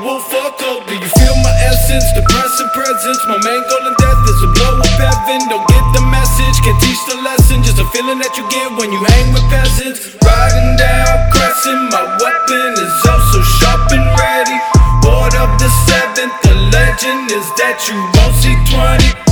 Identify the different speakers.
Speaker 1: will fuck up. Do you feel my essence? Depressing presence. My main goal in death is to blow up heaven. Don't get the message, can't teach the lesson. Just a feeling that you get when you hang with peasants. Riding down Crescent, my weapon is oh so sharp and ready. Ward of the 7th, the legend is that you won't see 20.